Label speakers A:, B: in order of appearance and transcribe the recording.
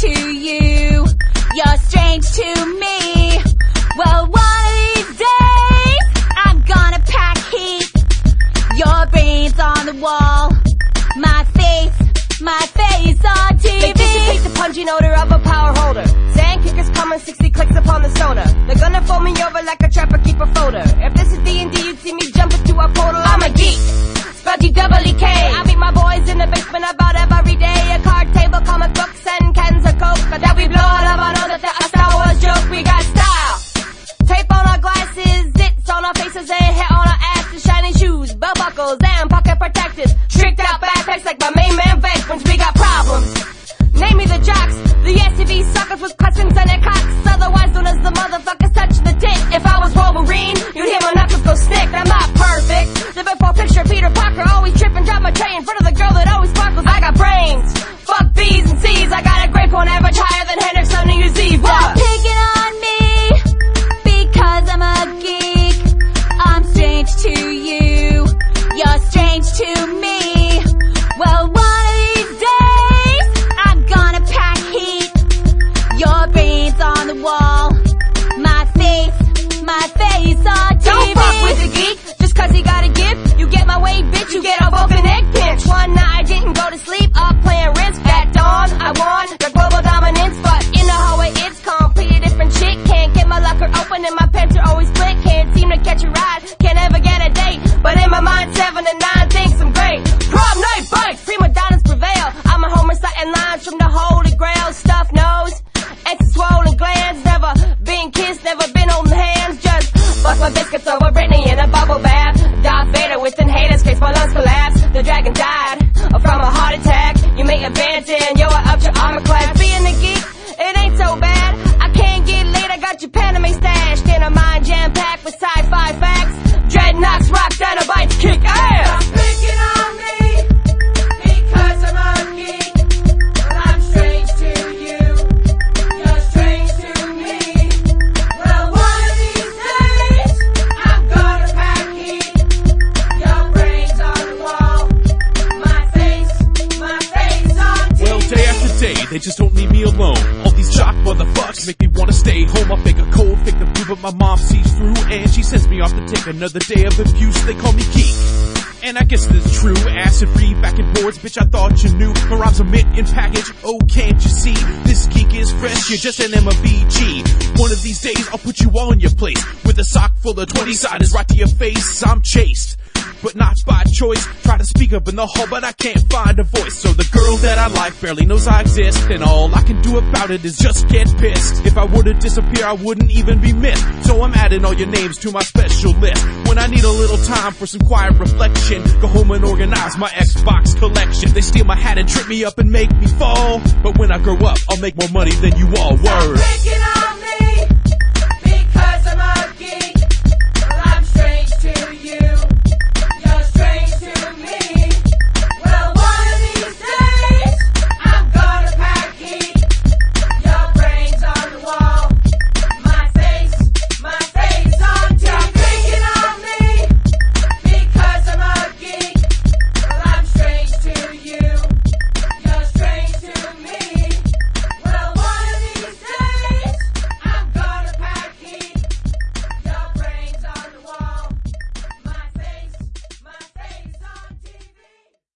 A: to you, you're strange to me. Well, one of these days, I'm gonna pack heat. Your brains on the wall, my face on TV.
B: They dissipate the pungent odor of a power holder. Sand kickers coming 60 clicks upon the soda. They're gonna fold me over like a trapper keep a folder. If this is D&D, you'd see me jump into a portal. I'm a geek, spelled G-double-E-K. I meet my boys in the basement about every day. A card table, comic books, and cans of coke. But that we blow all of our know that a Star Wars joke. We got style, tape on our glasses, zits on our faces, and hair on our asses. Shiny shoes, belt buckles, and pocket protectors. Tricked out backpacks like my main man Vagrants. We got problems. Name me the jocks, the SUV suckers with questions and their cocks, otherwise known as the motherfuckers touching the dick. If I was Wolverine, you'd hear my knuckles go snick. I'm not perfect. The before picture Peter Parker, always trip and drop my tray in front of the girl that always sparkles. I got brains, fuck B's and C's. I got a grade point average higher than Hendrix on New Year's Eve.
A: Stop picking on me, because I'm a geek. I'm strange to you, you're strange to me. Well, one of these days, I'm gonna pack heat. Your brains on the wall, my face on TV.
B: Don't fuck with the geek, just cause he got a gift. You get my way, bitch, you get a broken neck pinch. One night I didn't go to sleep, up playing Risk. At dawn, I won the global dominance. But in the hallway, it's completely different shit. Can't get my locker open and my pants are always split. Can't seem to catch a ride, can't ever get a date. But in my mind, 7 and 9 thinks I'm great. Prom night bikes, prima donnas prevail. I'm a homer citing lines from the Holy Grail. Stuffed nose, and swollen glands. Never been kissed, never been holding hands. Just bust my biscuits over Britney in a bubble bath. Darth Vader with inhalers, case my lungs collapse. The dragon died from a heart attack. You may abandon, yo, I upped your armor class. Being a geek, it ain't so bad. I can't get laid, I got your Panama stashed in a mind jam-packed with sci-fi facts. Dreadnoughts, rock, dinobites, kick ass.
C: Stop picking on me, because I'm a geek. Well, I'm strange to you, you're strange to me. Well, one of these days, I'm gonna pack heat. Your brains on the wall, my face on TV.
D: Well, day after day, they just don't leave me alone. All these jock motherfuckers make me wanna stay home. I fake a cold, fake the blue, but my mom sees through, and she sends me off to take another day of abuse. They call me geek, and I guess it's true. Acid-free backing boards, bitch, I thought you knew. My rhymes are mint in package, oh, can't you see? This geek is fresh, you're just an MVG. One of these days, I'll put you all in your place with a sock full of 20-siders right to your face. I'm chased, but not by choice. Try to speak up in the hall, but I can't find a voice. So the girl that I like barely knows I exist, and all I can do about it is just get pissed. If I were to disappear, I wouldn't even be missed. So I'm adding all your names to my special list. When I need a little time for some quiet reflection, go home and organize my Xbox collection. They steal my hat and trip me up and make me fall, but when I grow up, I'll make more money than you all. Word.
C: Stop picking on